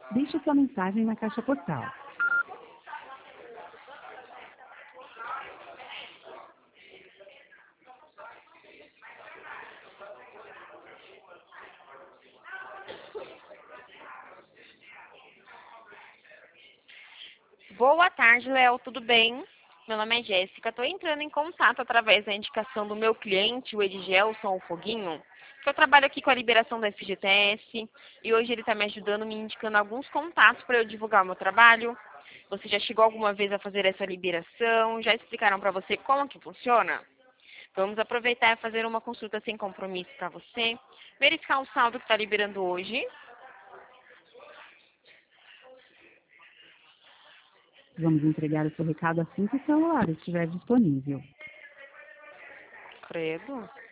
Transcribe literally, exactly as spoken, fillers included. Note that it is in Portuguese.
Deixe sua mensagem na caixa postal. Boa tarde, Léo, tudo bem? Meu nome é Jéssica, estou entrando em contato através da indicação do meu cliente, o Edgelson o Foguinho, que eu trabalho aqui com a liberação da F G T S e hoje ele está me ajudando, me indicando alguns contatos para eu divulgar o meu trabalho. Você já chegou alguma vez a fazer essa liberação? Já explicaram para você como que funciona? Vamos aproveitar e fazer uma consulta sem compromisso para você, verificar o saldo que está liberando hoje. Vamos entregar o seu recado assim que o celular estiver disponível. Credo.